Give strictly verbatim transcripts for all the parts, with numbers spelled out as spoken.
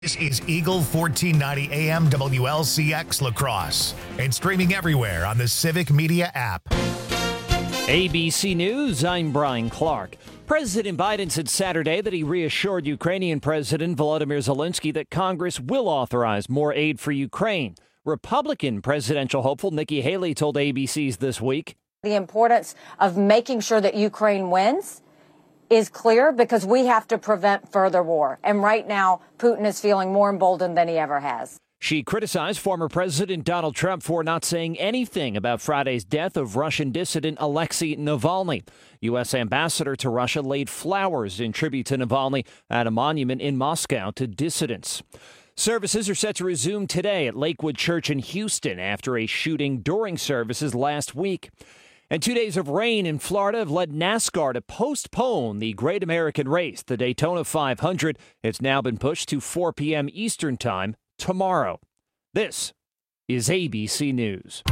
This is Eagle fourteen ninety A M W L C X La Crosse and streaming everywhere on the Civic Media app. A B C News, I'm Brian Clark. President Biden said Saturday that he reassured Ukrainian President Volodymyr Zelensky that Congress will authorize more aid for Ukraine. Republican presidential hopeful Nikki Haley told A B C's This Week. The importance of making sure that Ukraine wins is clear because we have to prevent further war. And right now, Putin is feeling more emboldened than he ever has. She criticized former President Donald Trump for not saying anything about Friday's death of Russian dissident Alexei Navalny. U S Ambassador to Russia laid flowers in tribute to Navalny at a monument in Moscow to dissidents. Services are set to resume today at Lakewood Church in Houston after a shooting during services last week. And two days of rain in Florida have led NASCAR to postpone the Great American Race, the Daytona five hundred. It's now been pushed to four p.m. Eastern Time tomorrow. This is A B C News.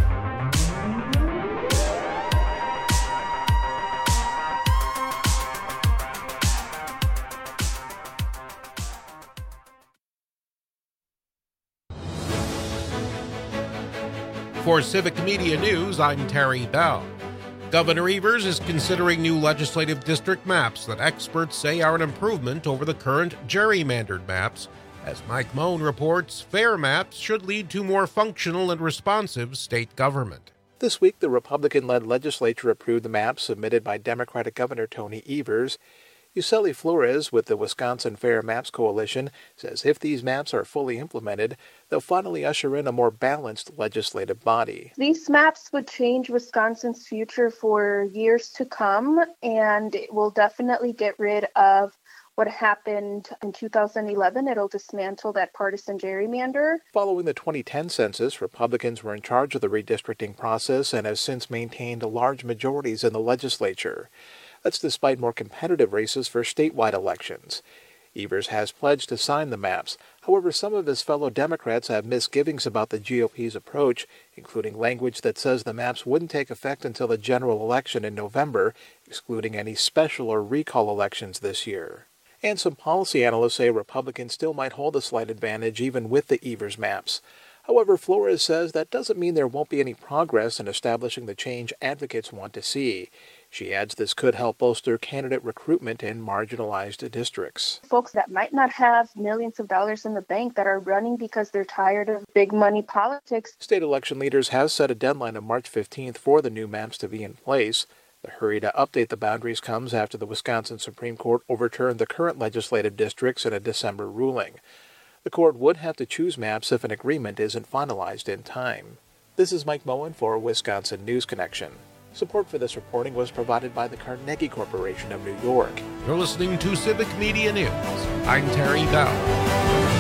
For Civic Media News, I'm Terry Bell. Governor Evers is considering new legislative district maps that experts say are an improvement over the current gerrymandered maps. As Mike Moan reports, fair maps should lead to more functional and responsive state government. This week, the Republican-led legislature approved the maps submitted by Democratic Governor Tony Evers. Yuseli Flores with the Wisconsin Fair Maps Coalition says if these maps are fully implemented, they'll finally usher in a more balanced legislative body. These maps would change Wisconsin's future for years to come, and it will definitely get rid of what happened in two thousand eleven. It'll dismantle that partisan gerrymander. Following the twenty ten census, Republicans were in charge of the redistricting process and have since maintained large majorities in the legislature. That's despite more competitive races for statewide elections. Evers has pledged to sign the maps. However, some of his fellow Democrats have misgivings about the G O P's approach, including language that says the maps wouldn't take effect until the general election in November, excluding any special or recall elections this year. And some policy analysts say Republicans still might hold a slight advantage even with the Evers maps. However, Flores says that doesn't mean there won't be any progress in establishing the change advocates want to see. She adds this could help bolster candidate recruitment in marginalized districts. Folks that might not have millions of dollars in the bank that are running because they're tired of big money politics. State election leaders have set a deadline of March fifteenth for the new maps to be in place. The hurry to update the boundaries comes after the Wisconsin Supreme Court overturned the current legislative districts in a December ruling. The court would have to choose maps if an agreement isn't finalized in time. This is Mike Moen for Wisconsin News Connection. Support for this reporting was provided by the Carnegie Corporation of New York. You're listening to Civic Media News. I'm Terry Bell.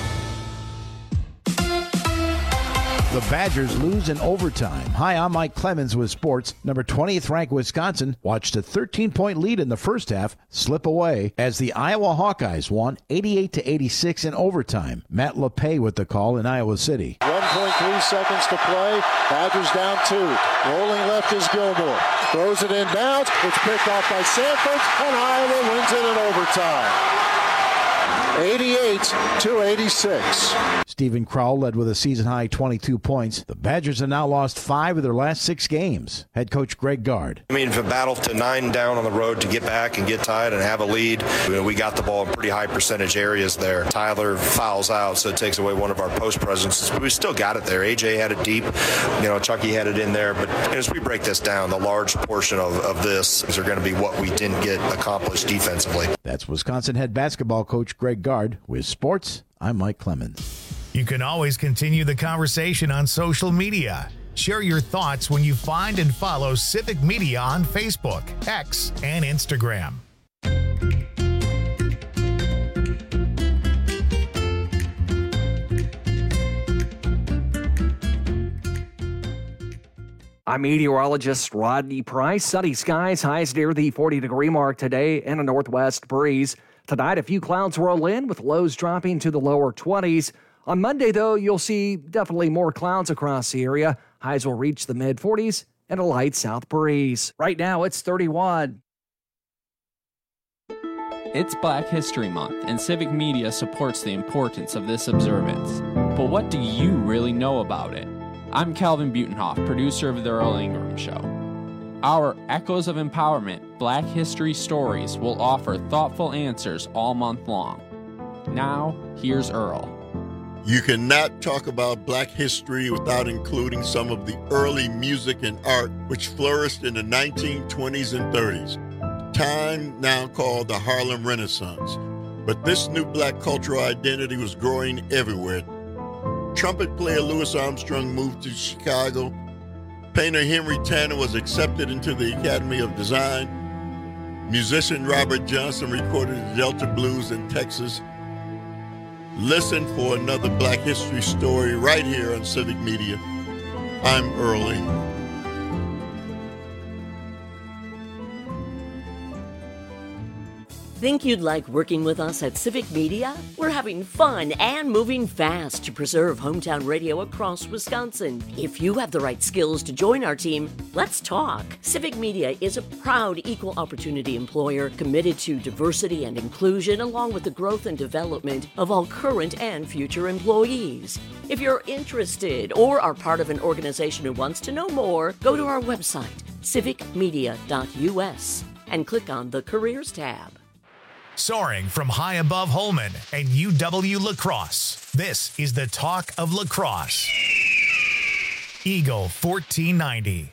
The Badgers lose in overtime. Hi, I'm Mike Clemens with sports. Number twentieth ranked Wisconsin watched a thirteen-point lead in the first half slip away as the Iowa Hawkeyes won eighty-eight to eighty-six in overtime. Matt LePay with the call in Iowa City. one point three seconds to play. Badgers down two. Rolling left is Gilmore. Throws it inbounds. It's picked off by Sanford, and Iowa wins it in overtime. eighty-eight to eighty-six. Stephen Crowell led with a season-high twenty-two points. The Badgers have now lost five of their last six games. Head coach Greg Gard. I mean, if a battle to nine down on the road to get back and get tied and have a lead, we got the ball in pretty high percentage areas there. Tyler fouls out, so it takes away one of our post presences. But we still got it there. A J had it deep. You know, Chucky had it in there. But as we break this down, the large portion of, of this is going to be what we didn't get accomplished defensively. That's Wisconsin head basketball coach Greg Gard. With sports, I'm Mike Clemens. You can always continue the conversation on social media. Share your thoughts when you find and follow Civic Media on Facebook, X, and Instagram. I'm meteorologist Rodney Price. Sunny skies, highs near the forty degree mark today, and a northwest breeze. Tonight, a few clouds roll in with lows dropping to the lower twenties. On Monday, though, you'll see definitely more clouds across the area. Highs will reach the mid forties and a light south breeze. Right now, it's thirty-one. It's Black History Month, and Civic Media supports the importance of this observance. But what do you really know about it? I'm Calvin Butenhoff, producer of The Earl Ingram Show. Our Echoes of Empowerment Black History Stories will offer thoughtful answers all month long. Now, here's Earl. You cannot talk about Black history without including some of the early music and art which flourished in the nineteen twenties and thirties. Time now called the Harlem Renaissance. But this new Black cultural identity was growing everywhere. Trumpet player Louis Armstrong moved to Chicago. Painter Henry Tanner was accepted into the Academy of Design. Musician Robert Johnson recorded the Delta Blues in Texas. Listen for another Black history story right here on Civic Media. I'm Earl Ingram. Think you'd like working with us at Civic Media? We're having fun and moving fast to preserve hometown radio across Wisconsin. If you have the right skills to join our team, let's talk. Civic Media is a proud equal opportunity employer committed to diversity and inclusion, along with the growth and development of all current and future employees. If you're interested or are part of an organization who wants to know more, go to our website, civic media dot u s, and click on the Careers tab. Soaring from high above Holmen and U W La Crosse, this is the Talk of La Crosse. Eagle fourteen ninety.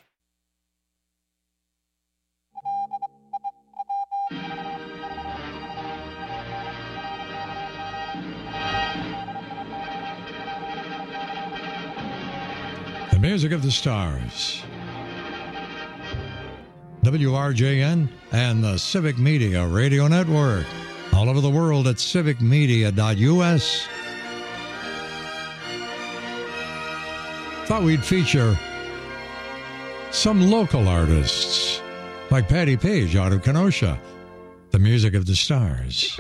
The music of the stars. W R J N and the Civic Media Radio Network. All over the world at civic media dot u s. Thought we'd feature some local artists like Patty Page out of Kenosha. The music of the stars.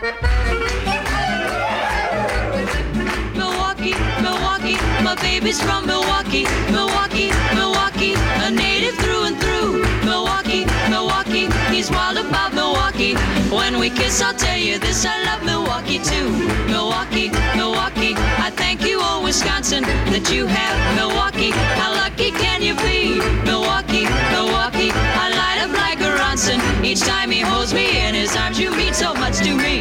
Milwaukee, Milwaukee, my baby's from Milwaukee, Milwaukee, Milwaukee, a native through and through. Milwaukee, Milwaukee, he's wild about Milwaukee. When we kiss, I'll tell you this, I love Milwaukee too. Milwaukee, Milwaukee, I thank you, oh Wisconsin, that you have Milwaukee. How lucky can you be? Milwaukee, Milwaukee, I light up like a Ronson. Each time he holds me in his arms, you mean so much to me.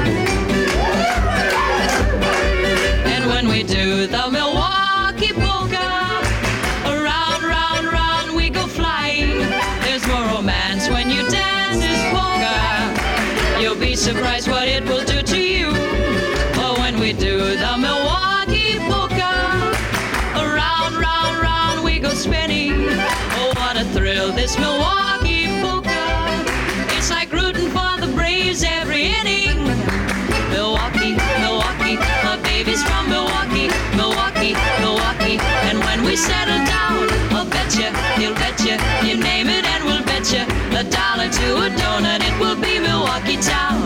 And when we do the Milwaukee polka, around, round, round we go flying. There's more romance when you dance this polka. You'll be surprised what it will do to you. Oh, when we do the Milwaukee polka, around, round, round we go spinning. Oh, what a thrill this Milwaukee polka. It's like rooting for the Braves every inning. Milwaukee, Milwaukee, my baby's from Milwaukee, Milwaukee, Milwaukee. And when we settle down, I'll betcha, you'll betcha, you name it and we'll betcha. A dollar to a donut, it will be Milwaukee town.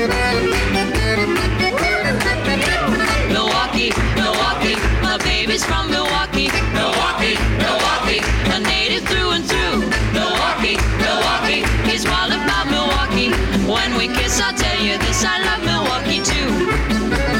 Milwaukee, Milwaukee, my baby's from Milwaukee, Milwaukee, Milwaukee, a native through and through. Milwaukee, Milwaukee, he's wild about Milwaukee. When we kiss, I'll tell you this, I love Milwaukee too.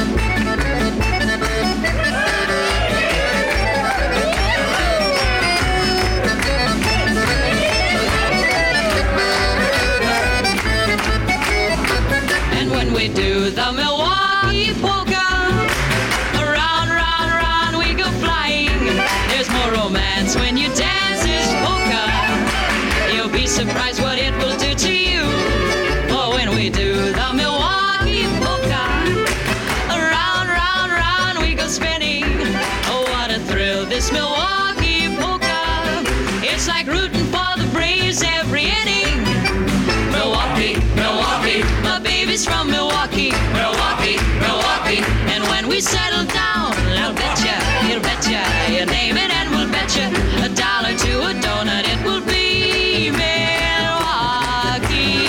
And when we do the Milwaukee polka, around, round, round we go flying. There's more romance when you dance this polka. You'll be surprised what it will do to you. Oh, when we do the Milwaukee polka, around, round, round we go spinning. Oh, what a thrill this Milwaukee polka. It's like rooting for the Braves every inning. Milwaukee, Milwaukee, my baby's from Milwaukee, Milwaukee, Milwaukee. And when we settle down, I'll betcha, you'll betcha, you name it and we'll betcha. A dollar to a donut, it will be Milwaukee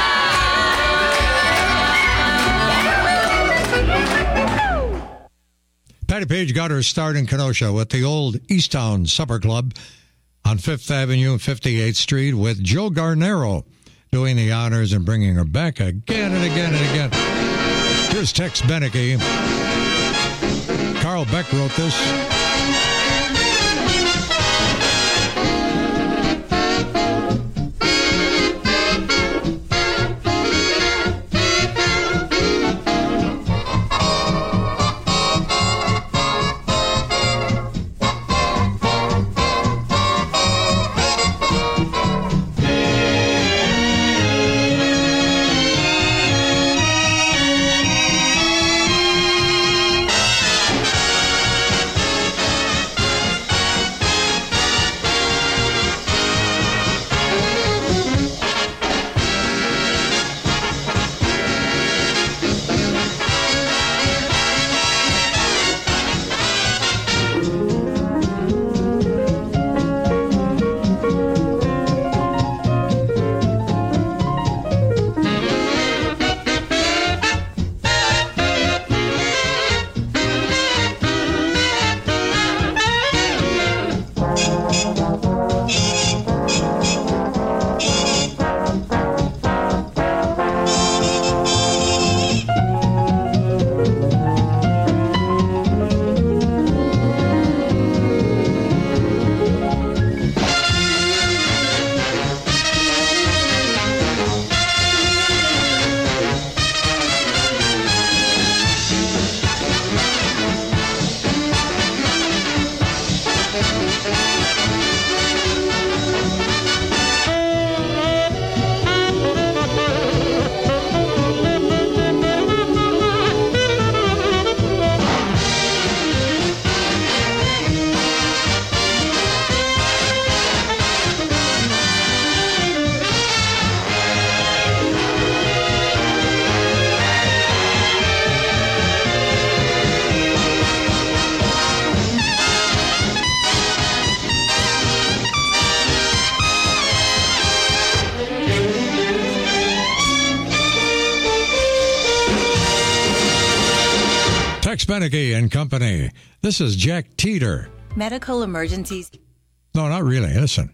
town. Patty Page got her start in Kenosha with the old Easttown Supper Club on Fifth Avenue and fifty-eighth Street with Joe Garnero doing the honors and bringing her back again and again and again. Here's Tex Beneke. Carl Beck wrote this. Tex Beneke and Company. This is Jack Teeter. Medical emergencies. No, not really. Listen.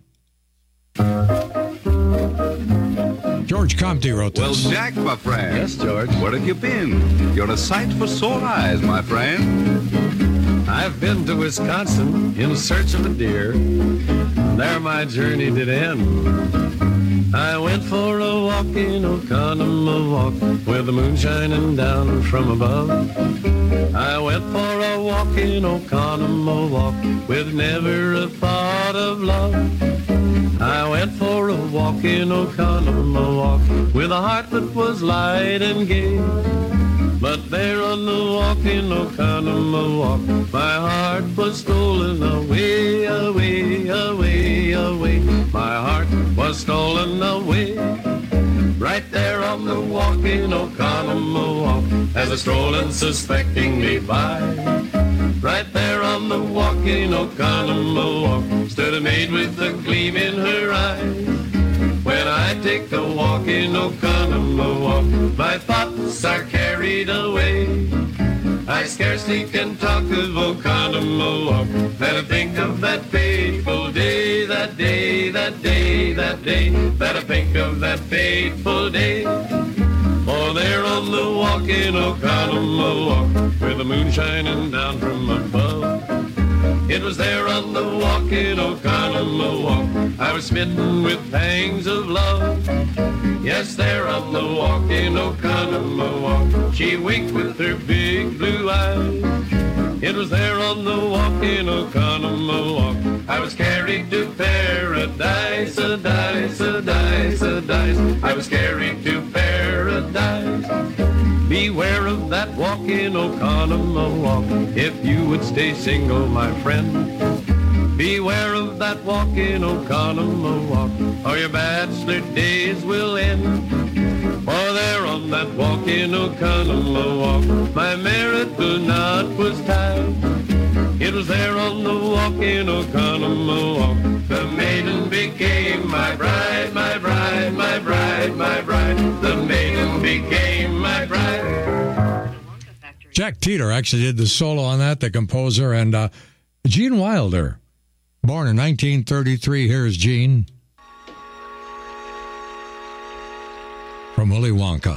George Comte wrote this. Well, Jack, my friend. Yes, George. Where have you been? You're a sight for sore eyes, my friend. I've been to Wisconsin in search of a deer. There my journey did end. I went for a walk in Oconomowoc with the moon shining down from above. I went for a walk in Oconomowoc with never a thought of love. I went for a walk in Oconomowoc with a heart that was light and gay. But there on the walk in Oconomowoc, my heart was stolen away, away, away, away. My heart was stolen away. Right there on the walk in Oconomowoc, as I strolled unsuspectingly by. Right there on the walk in Oconomowoc, stood a maid with a gleam in her eye. When I take a walk in Oconomowoc, my thoughts are carried away. I scarcely can talk of Oconomowoc, that I think of that fateful day, that day, that day, that day, that I think of that fateful day. For there on the walk in Oconomowoc, with the moon shining down from above, it was there on the walk in Oconomowoc, I was smitten with pangs of love. Yes, there on the walk in Oconomowoc, she winked with her big blue eyes. It was there on the walk in Oconomowoc, I was carried to paradise, a dice, a dice, a dice. I was carried to paradise. Beware of that walk in Oconomowoc, if you would stay single, my friend. Beware of that walk in Oconomowoc, or your bachelor days will end. For there on that walk in Oconomowoc, my marital knot was tied. It was there on the walk in Oconomowoc, the maiden became my bride, my bride, my bride, my bride. The maiden became my bride. Jack Teeter actually did the solo on that, the composer, and uh, Gene Wilder, born in nineteen thirty-three. Here's Gene. from Willy Wonka.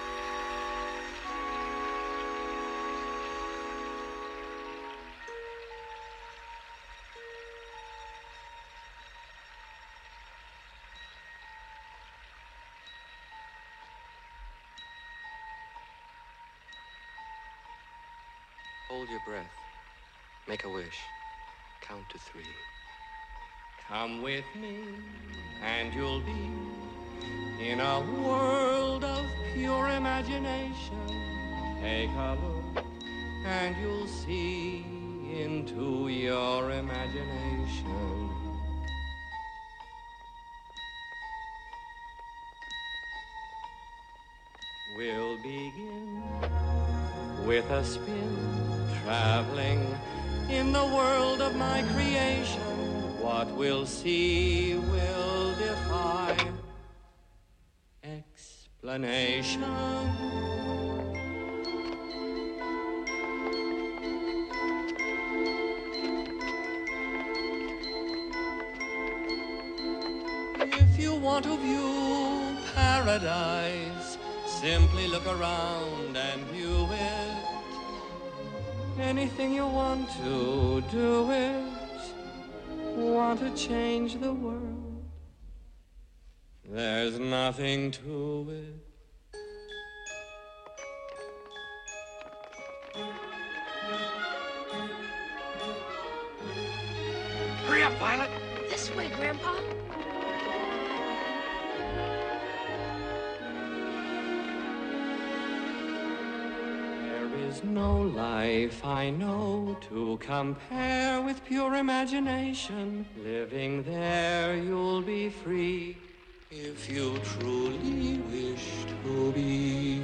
Hold your breath. Make a wish. Count to three. Come with me, and you'll be in a world of pure imagination. Take a look, and you'll see into your imagination. We'll begin with a spin, traveling in the world of my creation. What we'll see will defy explanation. If you want to view paradise, simply look around and view it. Anything you want to, do it. Want to change the world? There's nothing to it. Hurry up, Violet. This way, Grandpa. There's no life I know to compare with pure imagination. Living there, you'll be free if you truly wish to be.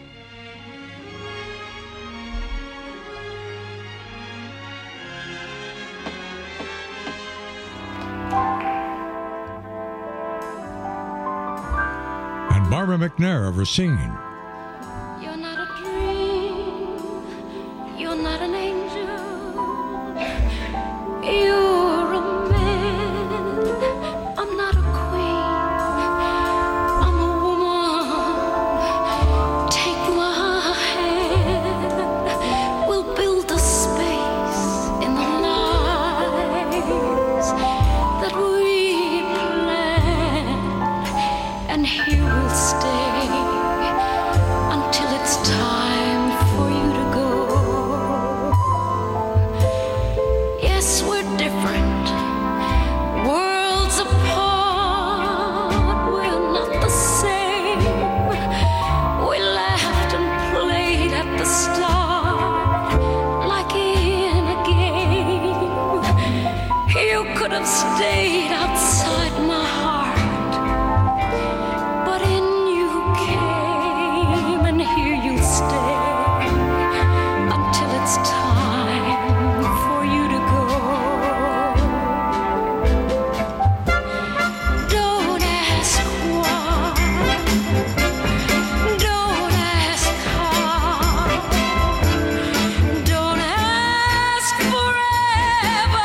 And Barbara McNair of Racine. You're not an angel, you're a man. I'm not a queen, I'm a woman. Take my hand, we'll build a space in the lives that we plan, and here we'll stay until it's time for you to go. Stayed outside my heart, but in you came, and here you'll stay until it's time for you to go. Don't ask why, don't ask how, don't ask forever.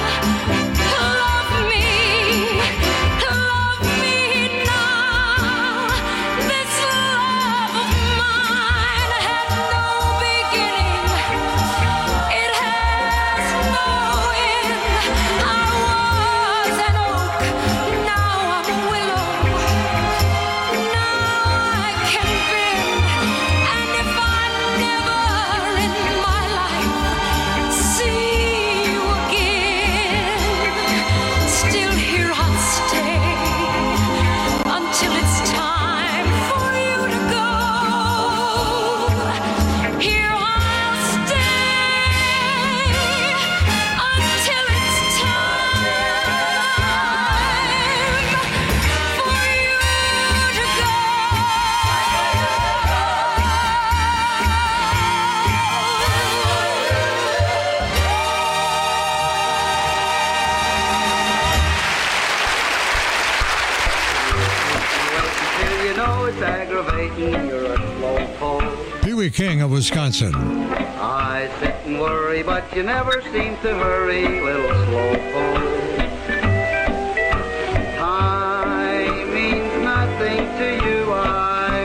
You're a slow pole. Pee Wee King of Wisconsin. I sit and worry, but you never seem to hurry, little slow pole. Time means nothing to you, I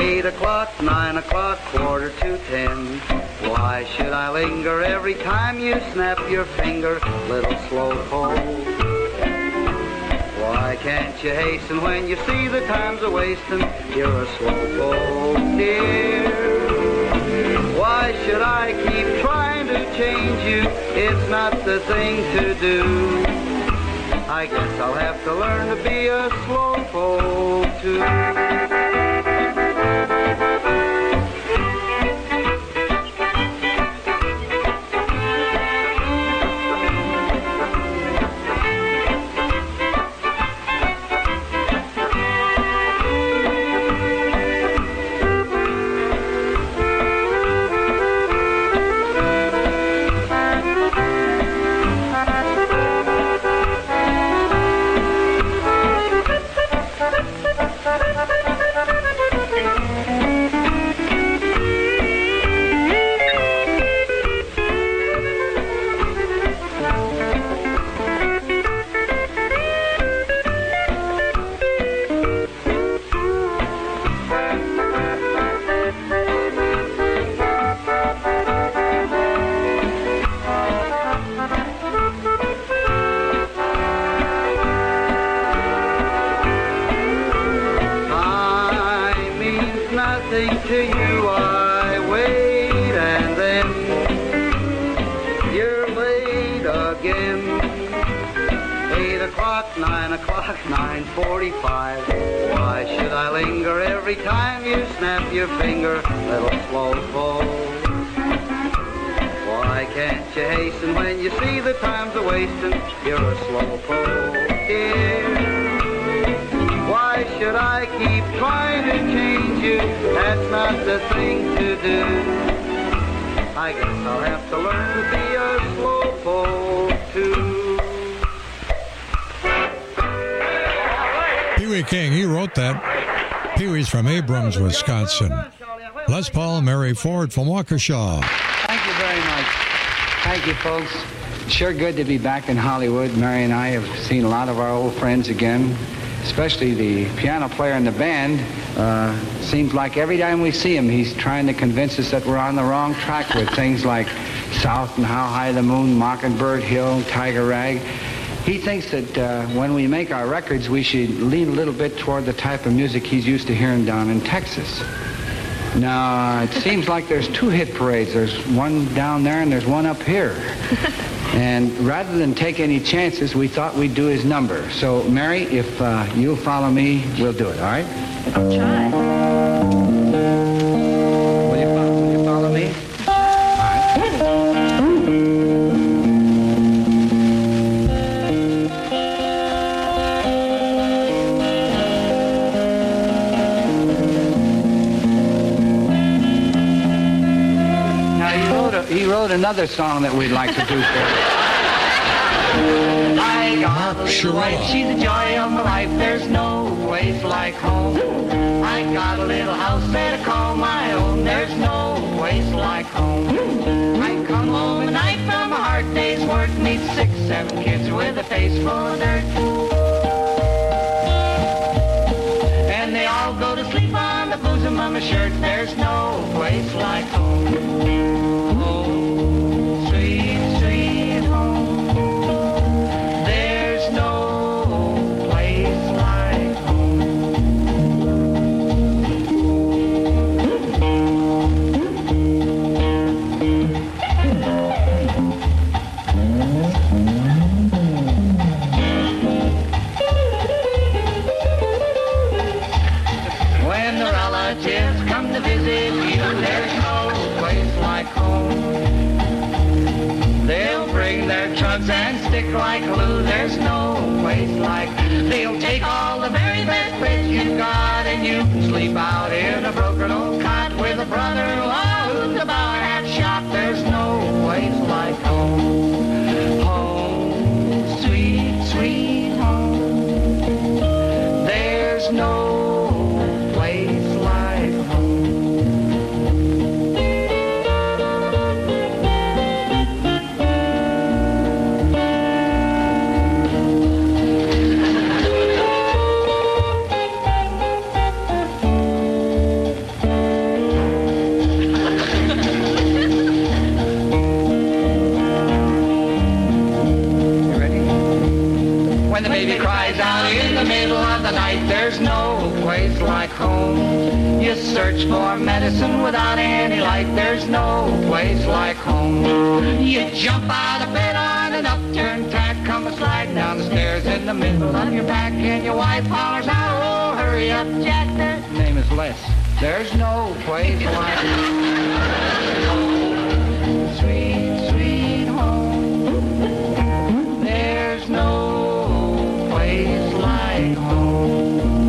Eight o'clock, nine o'clock, quarter to ten. Why should I linger every time you snap your finger, little slowpoke? Why can't you hasten when you see the time's a wasting? You're a slowpoke, dear. Why should I keep trying to change you? It's not the thing to do. I guess I'll have to learn to be a slowpoke too. To you I wait, and then you're late again. Eight o'clock, nine o'clock, nine forty-five. Why should I linger every time you snap your finger, little slowpoke? Why can't you hasten when you see the time's a wasting? You're a slowpoke, dear. Why should I keep trying to change you? That's not the thing to do. I guess I'll have to learn to be a slowpoke too. Pee Wee King, he wrote that. Pee Wee's from Abrams, Wisconsin. Les Paul and Mary Ford from Waukesha. Thank you very much. Thank you, folks. Sure good to be back in Hollywood. Mary and I have seen a lot of our old friends again. Especially the piano player in the band. Uh, seems like every time we see him, he's trying to convince us that we're on the wrong track with things like South and How High the Moon, Mockingbird Hill, Tiger Rag. He thinks that uh, when we make our records, we should lean a little bit toward the type of music he's used to hearing down in Texas. Now, it seems like there's two hit parades. There's one down there and there's one up here. And rather than take any chances, we thought we'd do his number. So, Mary, if uh, you'll follow me, we'll do it, all right? I'll try. Will you follow, will you follow me? All Now, he wrote, a, he wrote another song that we'd like to do for you. I got a little wife, she's the joy of my life. There's no place like home. I got a little house that I call my own. There's no place like home. I come home at night from a hard day's work, meet six, seven kids with a face full of dirt. And they all go to sleep on the bosom of my shirt. There's no place like home. Oh, sweet, sweet home. And stick like glue, there's no place like. They'll take all the very best beds you've got, and you can sleep out in a broken old cot with a brother-in-law who's about half shot. There's no place like home. Home, sweet, sweet home. There's no place like home. place like home. You search for medicine without any light, there's no place like home. You jump out of bed on an upturned tack, come a sliding down the stairs in the middle of your back, and your wife hollers out, oh, hurry up, Jack, their name is Les. There's no place like home. Sweet, sweet home. There's no place like home.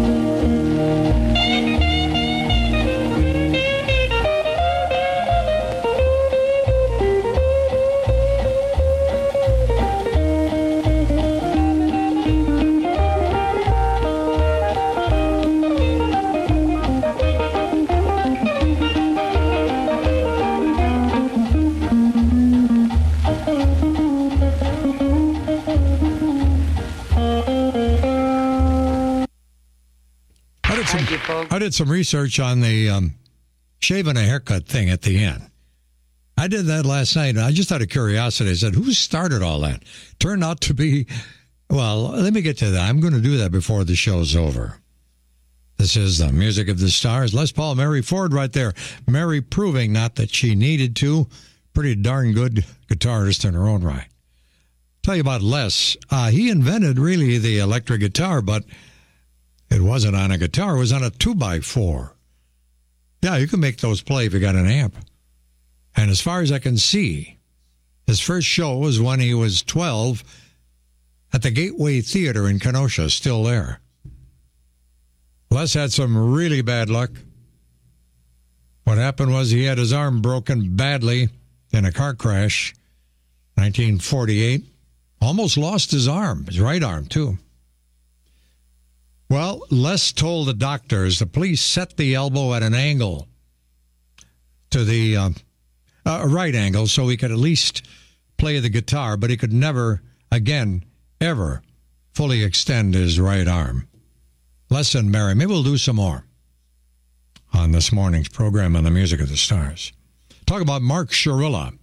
I did some research on the um, shaving a haircut thing at the end. I did that last night. I just out of curiosity, I said, who started all that? Turned out to be, well, let me get to that. I'm going to do that before the show's over. This is the music of the stars. Les Paul, Mary Ford right there. Mary proving not that she needed to. Pretty darn good guitarist in her own right. Tell you about Les. Uh, he invented really the electric guitar, but it wasn't on a guitar. It was on a two by four. Yeah, you can make those play if you got an amp. And as far as I can see, his first show was when he was twelve at the Gateway Theater in Kenosha, still there. Les had some really bad luck. What happened was he had his arm broken badly in a car crash, nineteen forty-eight. Almost lost his arm, his right arm, too. Well, Les told the doctors the police set the elbow at an angle to the uh, uh, right angle so he could at least play the guitar, but he could never, again, ever fully extend his right arm. Les and Mary, maybe we'll do some more on this morning's program on the Music of the Stars. Talk about Mark Shirilla.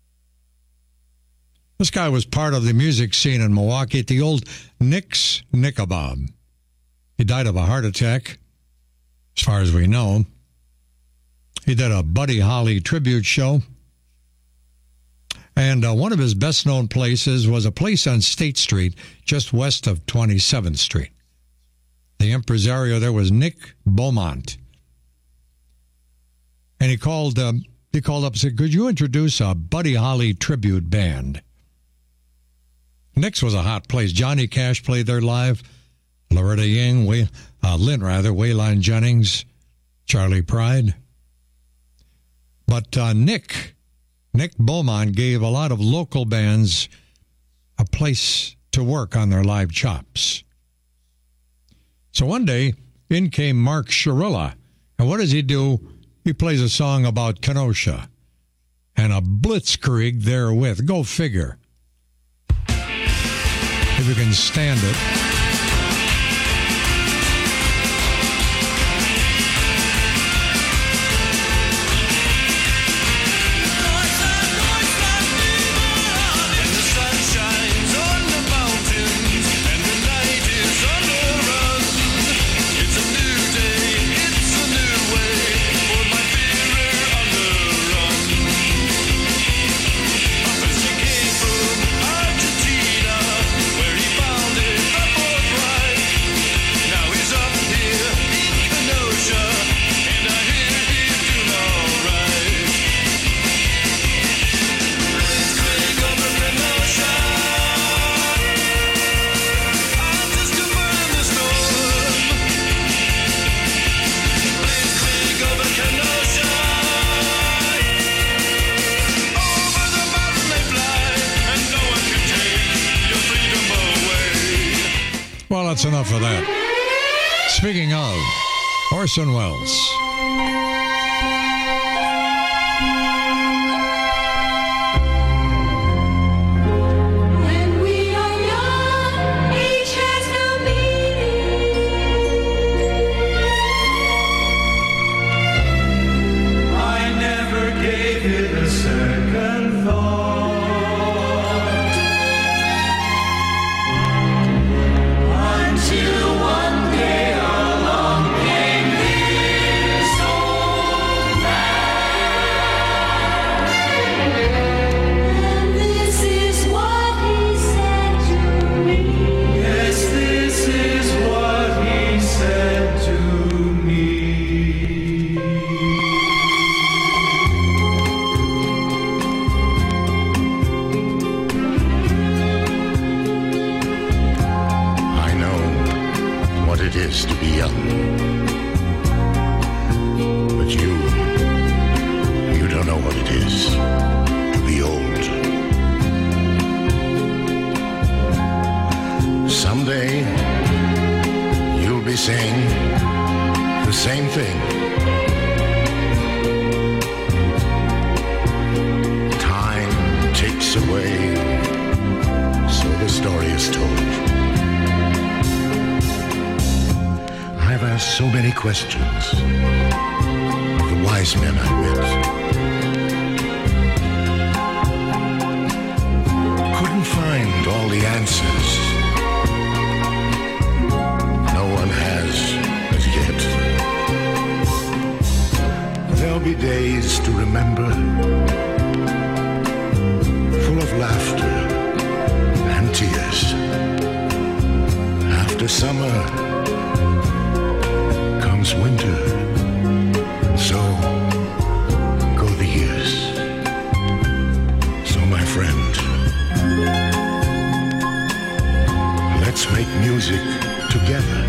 This guy was part of the music scene in Milwaukee at the old Nick's Knickabob. He died of a heart attack, as far as we know. He did a Buddy Holly tribute show. And uh, one of his best-known places was a place on State Street, just west of twenty-seventh Street. The impresario there was Nick Beaumont. And he called, um, he called up and said, could you introduce a Buddy Holly tribute band? Nick's was a hot place. Johnny Cash played there live. Loretta Young, Way, uh, Lynn rather, Waylon Jennings, Charlie Pride. But uh, Nick, Nick Beaumont gave a lot of local bands a place to work on their live chops. So one day, in came Mark Shirilla. And what does he do? He plays a song about Kenosha and a blitzkrieg therewith. Go figure. If you can stand it. Well, that's enough of that. Speaking of, Orson Welles. When we are young, age has no meaning. I never gave it a second thought. Until one day along came same thing. Time takes away, so the story is told. I've asked so many questions of the wise men I met. Couldn't find all the answers. No one has as yet. There'll be days to remember, full of laughter and tears. After summer comes winter, so go the years. So my friend, let's make music together.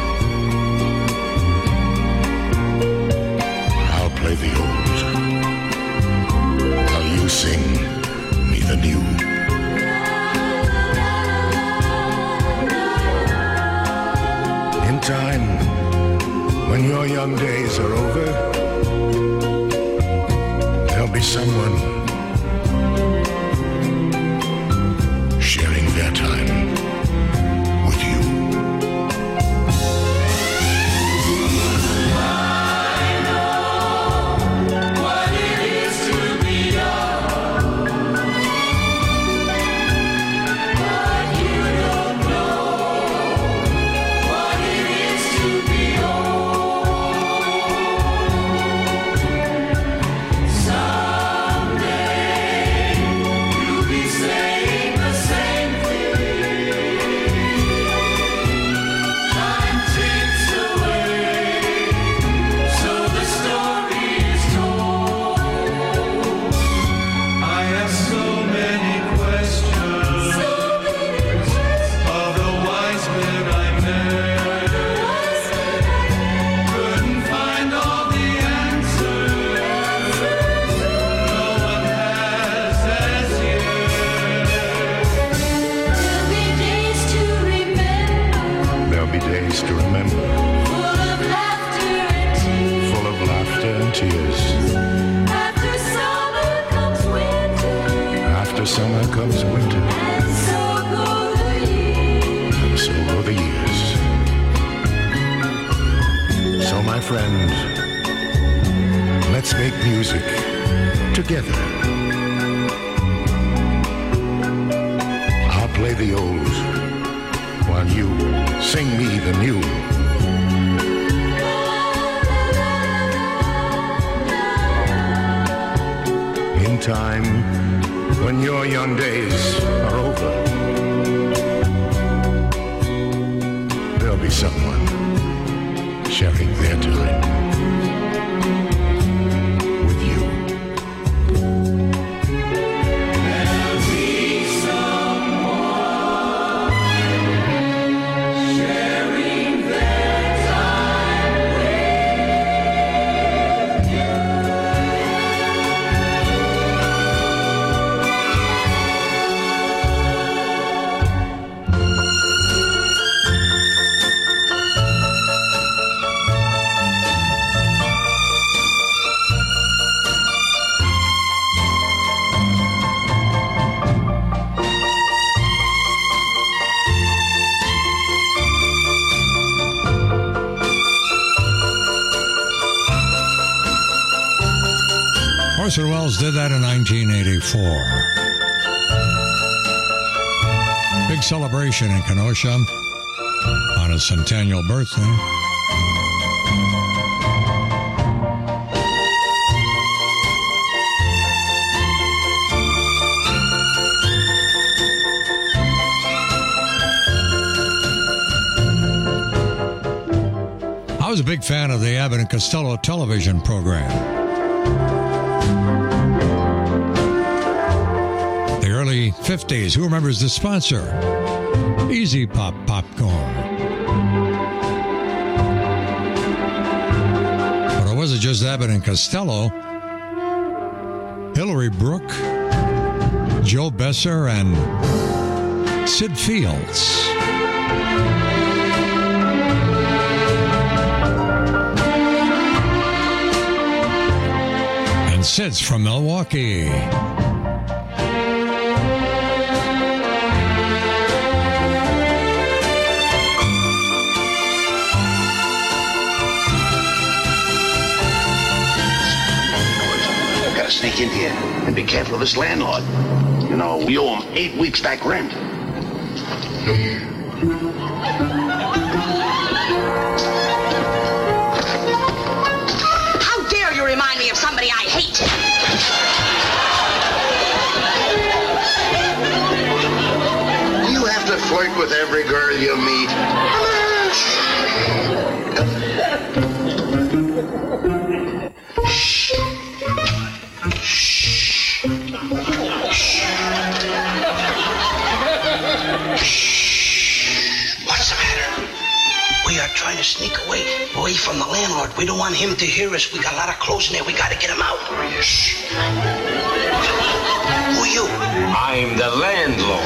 I'll play the old, while you sing me the new. In time, when your young days are over, there'll be someone sharing their time with you. Summer comes winter, and so go the years. And so go the years. So my friend, let's make music together. I'll play the old, while you sing me the new. In time, when your young days are over, there'll be someone sharing their time with you. There'll be someone sharing their time with you. Orson Welles did that in nineteen eighty-four. Big celebration in Kenosha on his centennial birthday. I was a big fan of the Abbott and Costello television program. The early fifties, who remembers the sponsor? Easy Pop Popcorn. But it wasn't just Abbott and Costello. Hillary Brooke, Joe Besser, and Sid Fields. And Sid's from Milwaukee. Gotta sneak in here and be careful of this landlord. You know, we owe him eight weeks back rent. How dare you remind me of somebody I hate? You have to flirt with every girl you meet. What's the matter? We are trying to sneak away, away from the landlord. We don't want him to hear us. We got a lot of clothes in there. We got to get him out. Shh. Who are you? I'm the landlord.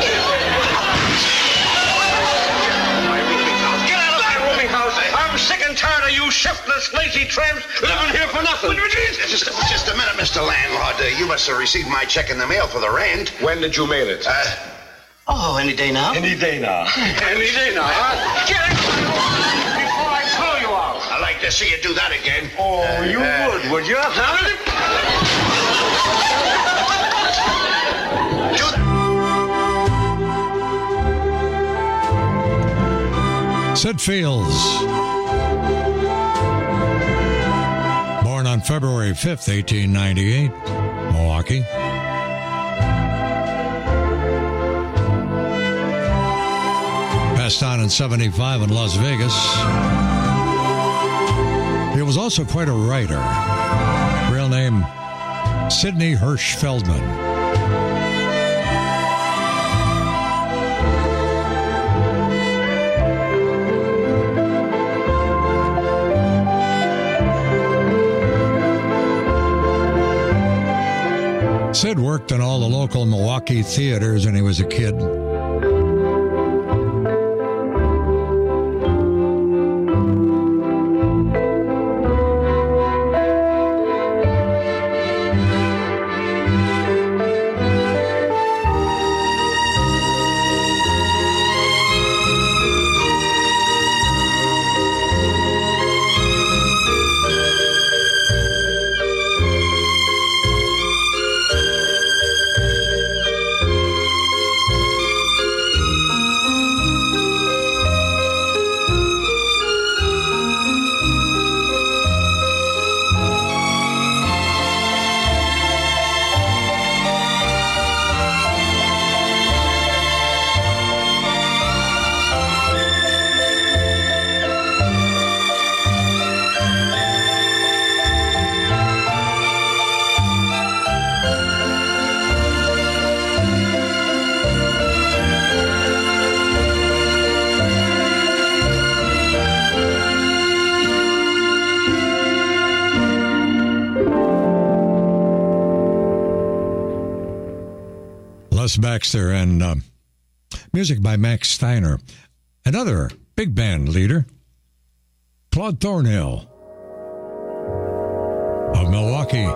Get out of my rooming house. I'm sick and tired of you shiftless, lazy tramps living here for nothing. Just, just a minute, Mister Landlord. Uh, you must have received my check in the mail for the rent. When did you mail it? Uh, Oh, any day now? Any day now. Any day now, huh? Get out before I throw you out. I'd like to see you do that again. Oh, Uh, you uh, would, would you? Huh? Sid Fields. Born on February fifth, eighteen ninety-eight, Milwaukee. Passed on in seventy-five in Las Vegas. He was also quite a writer. Real name, Sidney Hirsch Feldman. Sid worked in all the local Milwaukee theaters when he was a kid. Les Baxter and uh, music by Max Steiner. Another big band leader, Claude Thornhill of Milwaukee.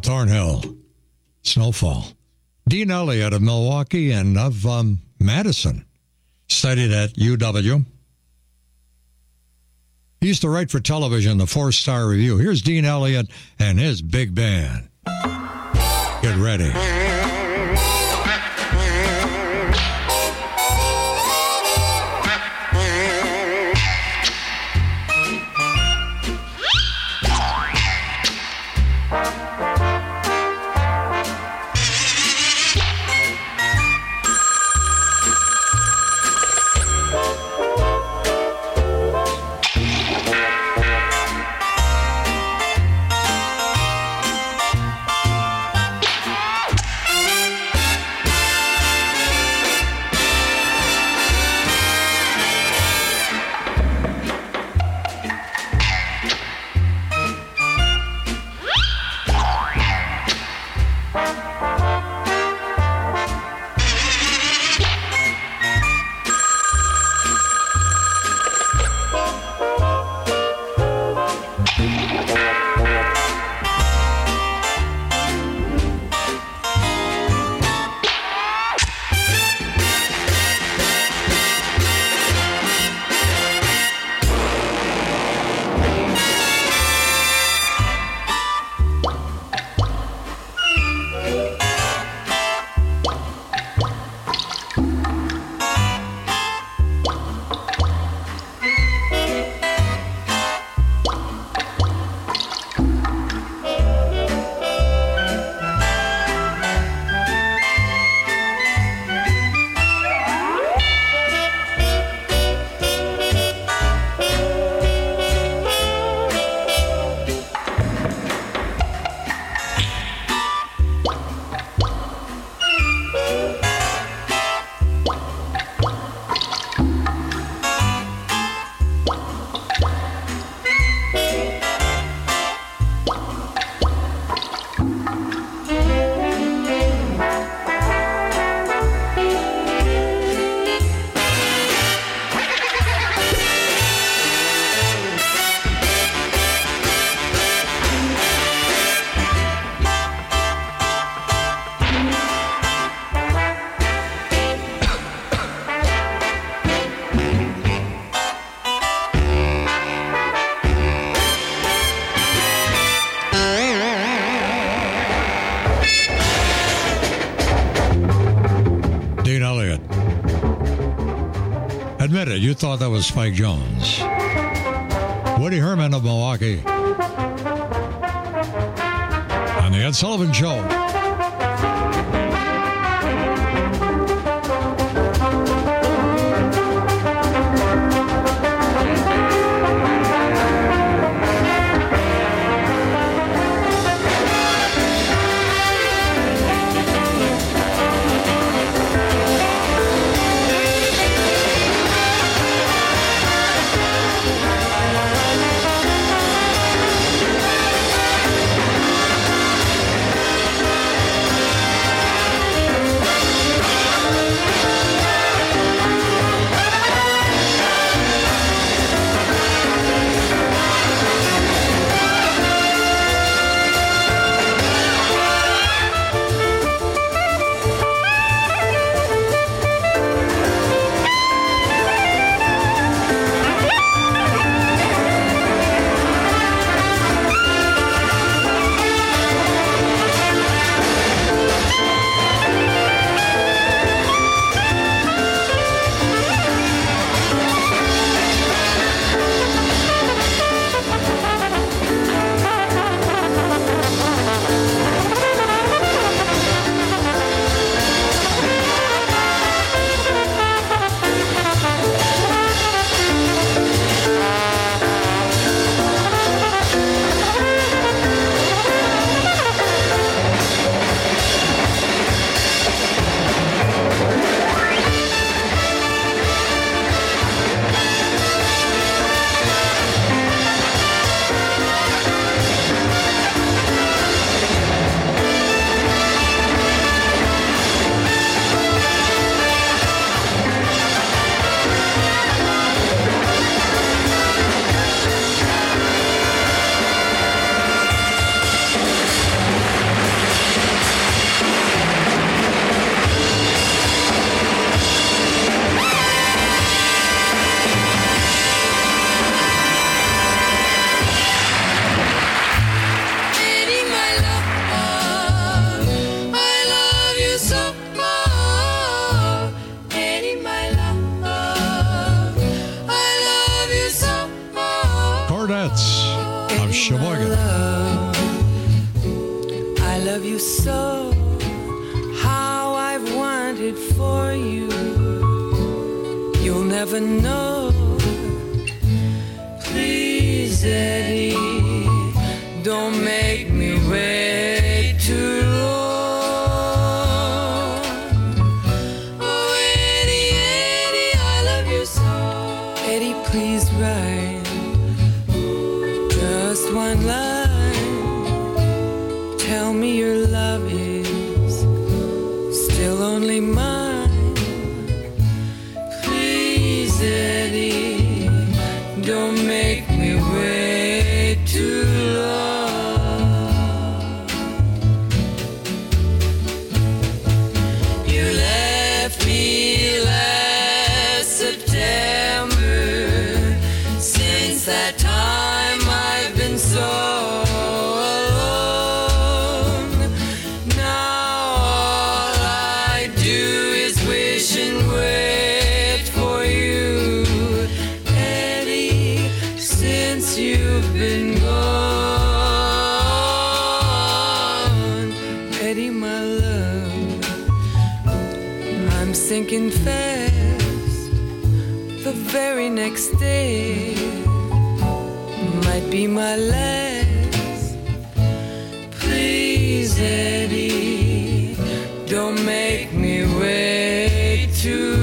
Thornhill, Snowfall. Dean Elliott of Milwaukee and of um, Madison. Studied at U W. He used to write for television, the Four Star Review. Here's Dean Elliott and his big band. Get ready. Admit it, you thought that was Spike Jones. Woody Herman of Milwaukee. On the Ed Sullivan Show. Sheboygan. I love you so, how I've wanted for you. You'll never know. Please, Eddie, don't make me wait too long. Oh, Eddie, Eddie, I love you so. Eddie, please write just one line. Tell me your love is still only mine. Please, Eddie, don't make me wait too long. You left me last September. Since that time I've been so alone. Now all I do is wish and wait for you, Eddie, since you've been gone. Eddie, my love, I'm sinking fast. The very next day might be my last. Please, Eddie, don't make me wait too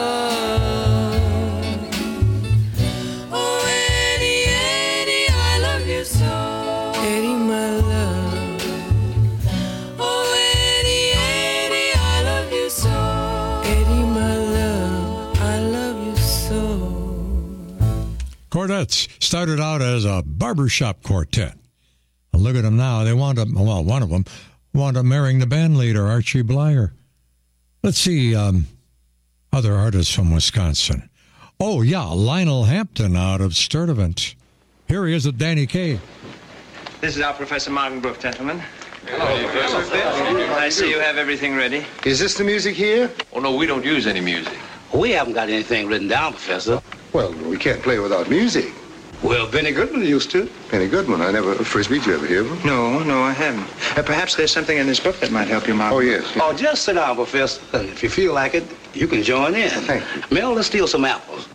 long. Oh, Eddie, Eddie, I love you so. Eddie, my love. Oh, Eddie, Eddie, I love you so. Eddie, my love, I love you so. Chordettes started out as a barbershop quartet. And look at them now. They wound up, well, one of them wound up marrying the band leader, Archie Blyer. Let's see um, other artists from Wisconsin. Oh, yeah, Lionel Hampton out of Sturtevant. Here he is with Danny Kaye. This is our Professor Martin Brooke, gentlemen. Hello, Professor. I see you have everything ready. Is this the music here? Oh, no, we don't use any music. We haven't got anything written down, Professor. Well, we can't play without music. Well, Benny Goodman used to. Benny Goodman, I never... Frisbee, did you ever hear of him? No, no, I haven't. Uh, perhaps there's something in this book that might help you, Martin. Oh, yes. yes. Oh, just sit down, Professor. And if you feel like it, you can join in. Thank you. Mel, let's steal some apples.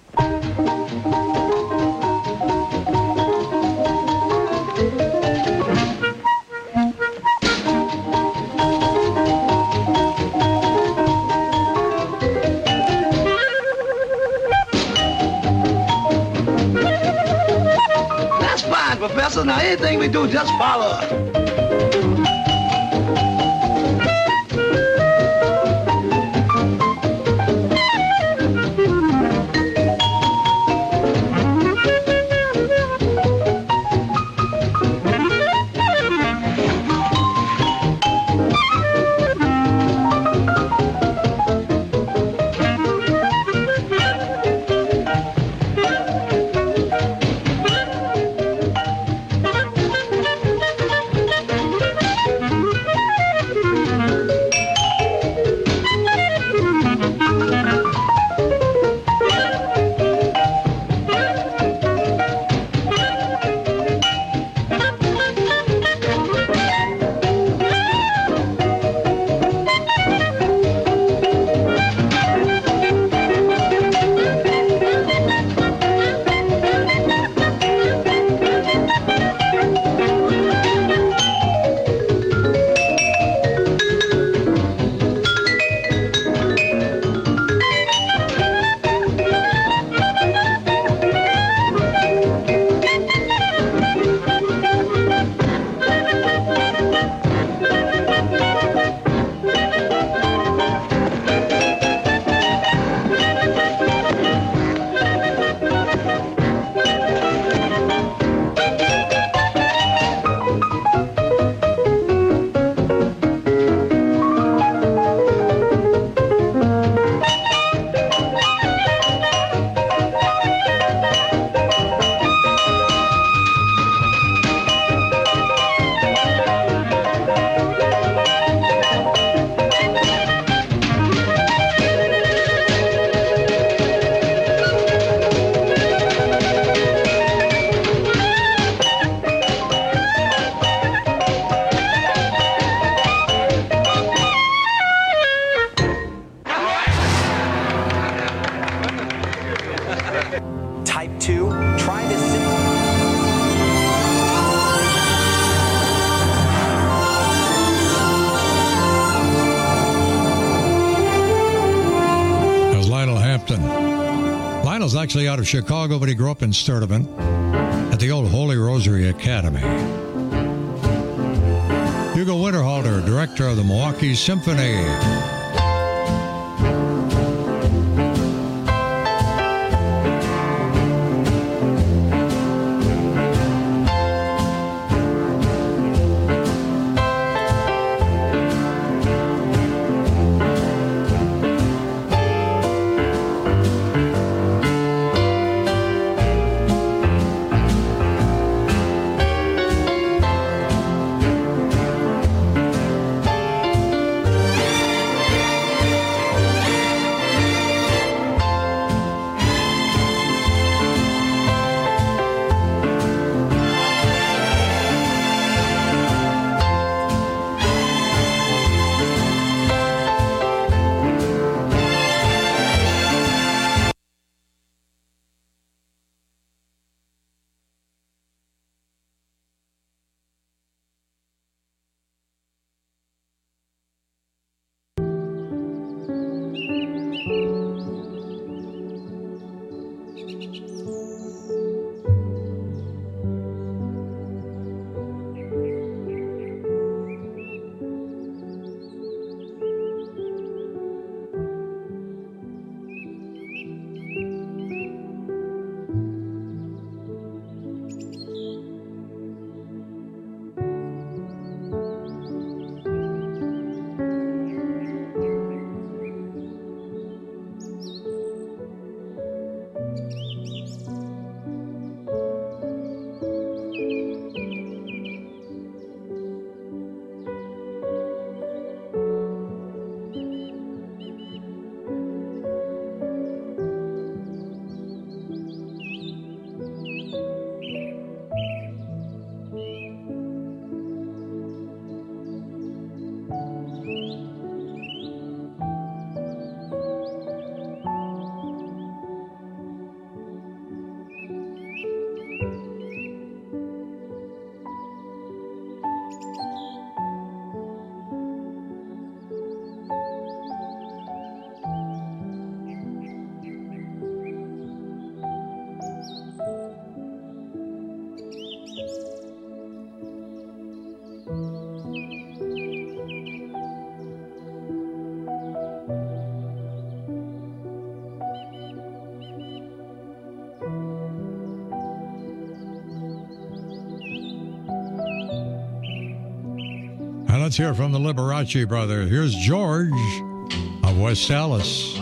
That's fine, Professor. Now, anything we do, just follow us. Type two, try this simple. There's Lionel Hampton. Lionel's actually out of Chicago, but he grew up in Sturtevant at the old Holy Rosary Academy. Hugo Winterhalter, director of the Milwaukee Symphony. And let's hear from the Liberace brothers. Here's George of West Dallas.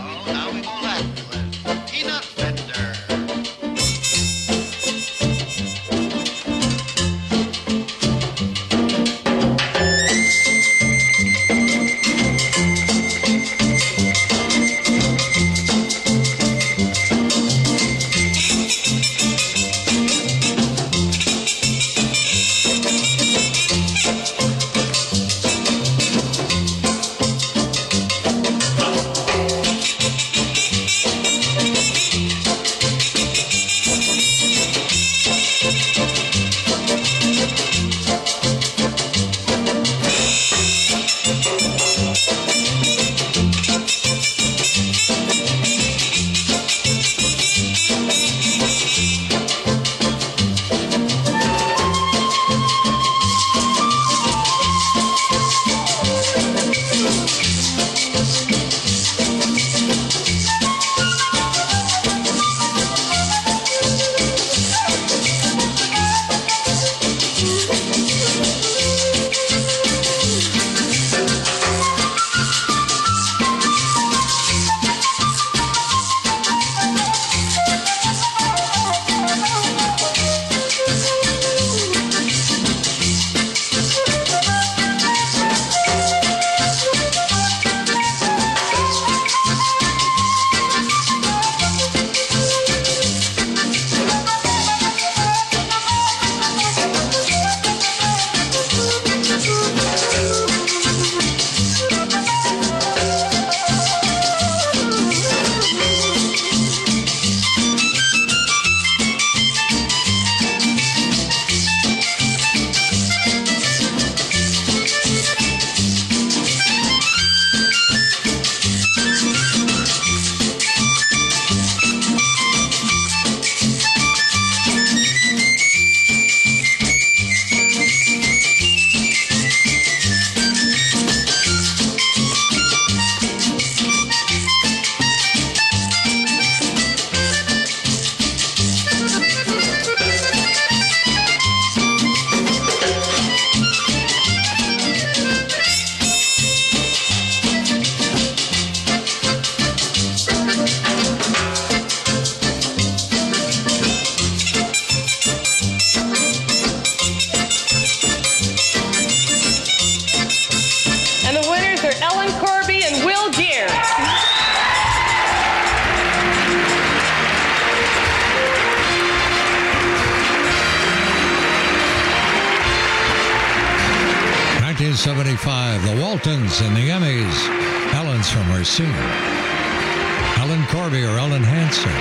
seventy-five, the Waltons and the Emmys. Ellen's from Racine. Ellen Corby or Ellen Hansen.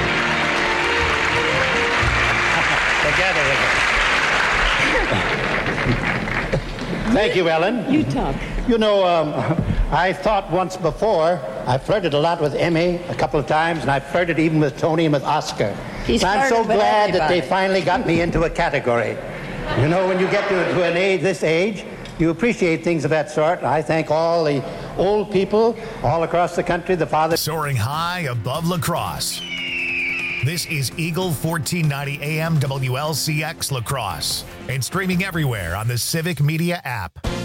Together. Thank you, Ellen. You talk. You know, um, I thought once before, I flirted a lot with Emmy a couple of times, and I flirted even with Tony and with Oscar. He's I'm so flirted with glad that they everybody. finally got me into a category. You know, when you get to, to an age, this age, you appreciate things of that sort. I thank all the old people all across the country, the fathers. Soaring high above La Crosse. This is Eagle fourteen ninety A M W L C X La Crosse and streaming everywhere on the Civic Media app.